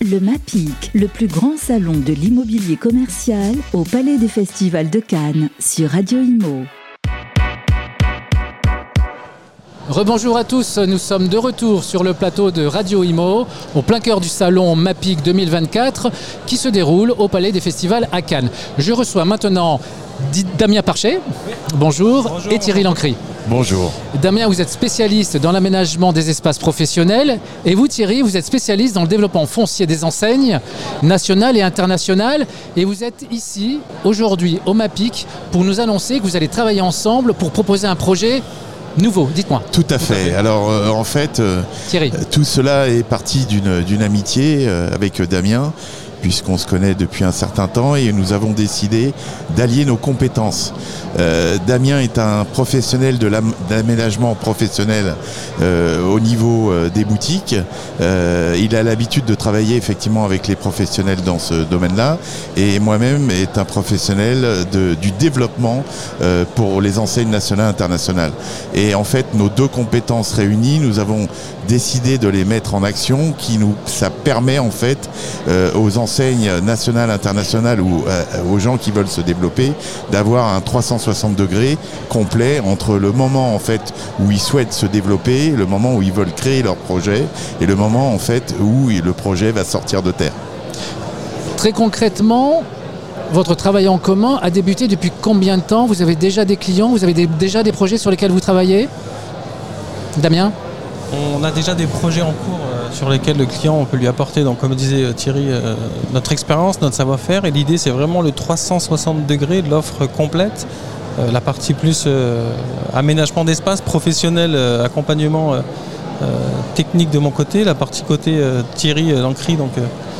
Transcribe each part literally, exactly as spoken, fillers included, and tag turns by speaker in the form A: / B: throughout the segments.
A: Le MAPIC, le plus grand salon de l'immobilier commercial au Palais des Festivals de Cannes sur Radio Imo.
B: Rebonjour à tous, nous sommes de retour sur le plateau de Radio Imo, au plein cœur du salon MAPIC deux mille vingt-quatre qui se déroule au Palais des Festivals à Cannes. Je reçois maintenant Damien Parchet, bonjour, bonjour, et Thierry Lancry.
C: Bonjour.
B: Damien, vous êtes spécialiste dans l'aménagement des espaces professionnels et vous, Thierry, vous êtes spécialiste dans le développement foncier des enseignes nationales et internationales et vous êtes ici aujourd'hui au MAPIC pour nous annoncer que vous allez travailler ensemble pour proposer un projet nouveau. Dites-moi.
C: Tout à fait. Alors euh, en fait, euh, Thierry. tout cela est parti d'une, d'une amitié euh, avec Damien, puisqu'on se connaît depuis un certain temps et nous avons décidé d'allier nos compétences. Euh, Damien est un professionnel de l'aménagement professionnel euh, au niveau euh, des boutiques. Euh, il a l'habitude de travailler effectivement avec les professionnels dans ce domaine-là et moi-même est un professionnel de, du développement euh, pour les enseignes nationales et internationales. Et en fait, nos deux compétences réunies, nous avons décidé de les mettre en action, qui nous, ça permet en fait euh, aux enseignes nationales, internationales ou euh, aux gens qui veulent se développer d'avoir un trois cent soixante degrés complet entre le moment en fait où ils souhaitent se développer, le moment où ils veulent créer leur projet et le moment en fait où le projet va sortir de terre.
B: Très concrètement, votre travail en commun a débuté depuis combien de temps ? Vous avez déjà des clients ? Vous avez des, déjà des projets sur lesquels vous travaillez ? Damien ?
D: On a déjà des projets en cours euh, sur lesquels le client, on peut lui apporter, donc comme disait euh, Thierry, euh, notre expérience, notre savoir-faire. Et l'idée, c'est vraiment le trois cent soixante degrés de l'offre complète. Euh, la partie plus euh, aménagement d'espace, professionnel, euh, accompagnement euh, euh, technique de mon côté. La partie côté euh, Thierry euh, Lancry, donc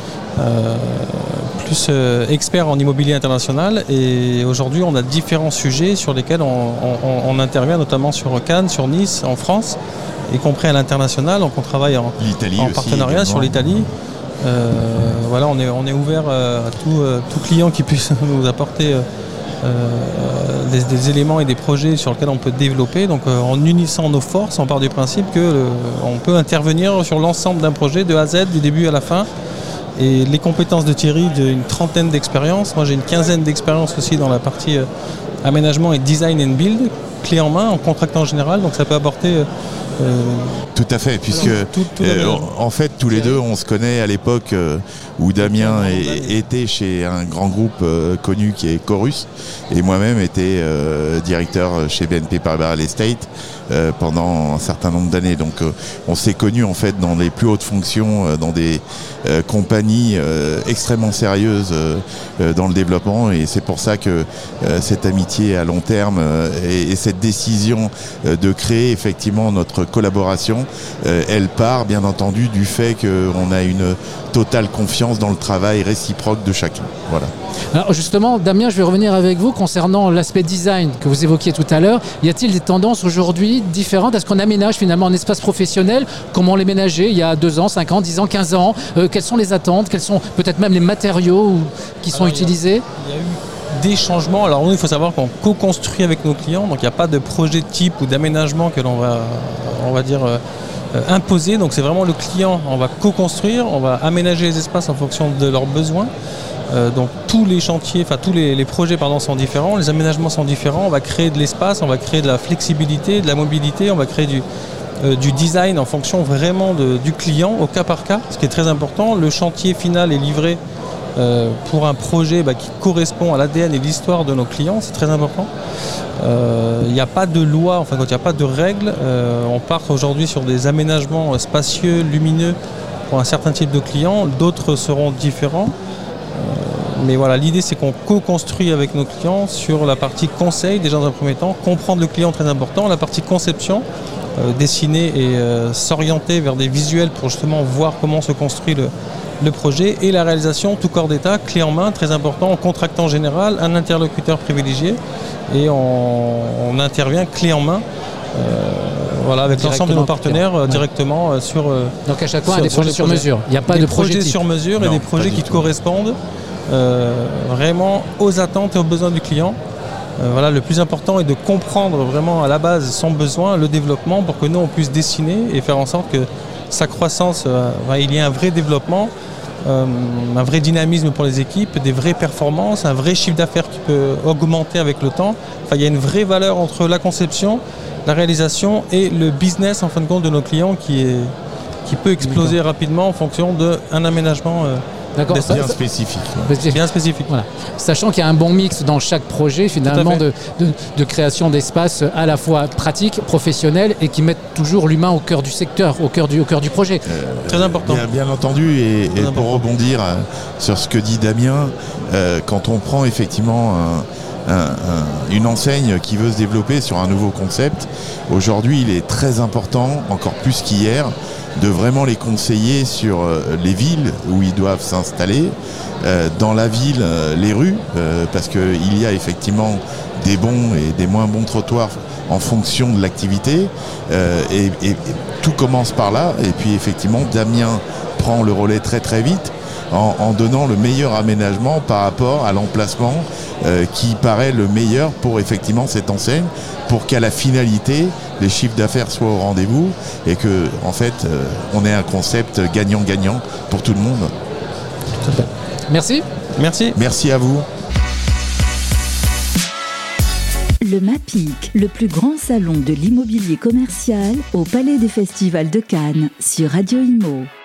D: euh, plus euh, expert en immobilier international. Et aujourd'hui, on a différents sujets sur lesquels on, on, on intervient, notamment sur Cannes, sur Nice, en France, y compris à l'international. Donc on travaille en, en partenariat aussi, sur l'Italie. Euh, voilà, on est, on est ouvert euh, à tout, euh, tout client qui puisse nous apporter euh, des, des éléments et des projets sur lesquels on peut développer. Donc euh, en unissant nos forces, on part du principe qu'on peut intervenir sur l'ensemble d'un projet de A à Z, du début à la fin. Et les compétences de Thierry, d'une trentaine d'expériences. Moi j'ai une quinzaine d'expériences aussi dans la partie euh, aménagement et design and build, clé en main, en contractant en général. Donc ça peut apporter... Euh,
C: Euh, tout à fait, puisque tout, tout euh, en fait tous les deux on se connaît à l'époque euh, où Damien est, était chez un grand groupe euh, connu qui est Corus et moi-même était euh, directeur chez B N P Paribas Real Estate euh, pendant un certain nombre d'années. Donc euh, on s'est connus en fait dans les plus hautes fonctions, euh, dans des euh, compagnies euh, extrêmement sérieuses euh, euh, dans le développement et c'est pour ça que euh, cette amitié à long terme euh, et, et cette décision euh, de créer effectivement notre collaboration, euh, elle part bien entendu du fait qu'on a une totale confiance dans le travail réciproque de chacun. Voilà.
B: Alors justement, Damien, je vais revenir avec vous concernant l'aspect design que vous évoquiez tout à l'heure. Y a-t-il des tendances aujourd'hui différentes à ce qu'on aménage finalement un espace professionnel ? Comment les ménager il y a deux ans, cinq ans, dix ans, quinze ans ? euh, Quelles sont les attentes ? Quels sont peut-être même les matériaux qui sont
D: Alors,
B: utilisés ?
D: Il y a, il y a eu des changements. Alors nous, il faut savoir qu'on co-construit avec nos clients, donc il n'y a pas de projet de type ou d'aménagement que l'on va, on va dire, euh, imposer. Donc c'est vraiment le client, on va co-construire, on va aménager les espaces en fonction de leurs besoins. Euh, donc tous les chantiers, enfin tous les, les projets pardon, sont différents, les aménagements sont différents. On va créer de l'espace, on va créer de la flexibilité, de la mobilité, on va créer du, euh, du design en fonction vraiment de, du client au cas par cas, ce qui est très important. Le chantier final est livré Euh, pour un projet bah, qui correspond à l'A D N et l'histoire de nos clients, c'est très important. Il euh, n'y a pas de loi, enfin quand il n'y a pas de règles, euh, on part aujourd'hui sur des aménagements spacieux, lumineux pour un certain type de clients, d'autres seront différents. Euh, mais voilà, l'idée c'est qu'on co-construit avec nos clients sur la partie conseil, déjà dans un premier temps, comprendre le client très important, la partie conception, euh, dessiner et euh, s'orienter vers des visuels pour justement voir comment se construit le le projet et la réalisation, tout corps d'état, clé en main, très important, en contractant général, un interlocuteur privilégié et on, on intervient clé en main euh, voilà, avec l'ensemble de nos partenaires euh, directement euh, sur... Euh,
B: Donc à chaque fois,
D: sur,
B: des projets sur mesure. Il n'y a pas
D: des
B: de projet
D: projets sur mesure et non, des projets qui correspondent euh, vraiment aux attentes et aux besoins du client. Euh, voilà, le plus important est de comprendre vraiment à la base son besoin, le développement, pour que nous on puisse dessiner et faire en sorte que sa croissance, euh, il y ait un vrai développement euh, un vrai dynamisme pour les équipes, des vraies performances, un vrai chiffre d'affaires qui peut augmenter avec le temps. Enfin, il y a une vraie valeur entre la conception, la réalisation et le business en fin de compte de nos clients qui, est, qui peut exploser D'accord. rapidement en fonction d'un aménagement euh,
C: D'accord, bien spécifique.
D: Ouais. Bien spécifique.
B: Voilà. Sachant qu'il y a un bon mix dans chaque projet finalement de, de, de création d'espace à la fois pratique, professionnel et qui mettent toujours l'humain au cœur du secteur, au cœur du, au cœur du projet.
D: Euh, Très important.
C: Bien, bien entendu, et, et pour important. rebondir euh, sur ce que dit Damien, euh, quand on prend effectivement un, un, un, une enseigne qui veut se développer sur un nouveau concept, aujourd'hui il est très important, encore plus qu'hier, de vraiment les conseiller sur euh, les villes où ils doivent s'installer, euh, dans la ville, euh, les rues, euh, parce qu'il y a effectivement des bons et des moins bons trottoirs en fonction de l'activité, euh, et, et, et tout commence par là, et puis effectivement Damien prend le relais très très vite en, en donnant le meilleur aménagement par rapport à l'emplacement euh, qui paraît le meilleur pour effectivement cette enseigne, pour qu'à la finalité les chiffres d'affaires soient au rendez-vous et que en fait euh, on ait un concept gagnant-gagnant pour tout le monde.
B: Merci.
D: Merci.
C: Merci à vous.
A: Le MAPIC, le plus grand salon de l'immobilier commercial au Palais des Festivals de Cannes sur Radio Imo.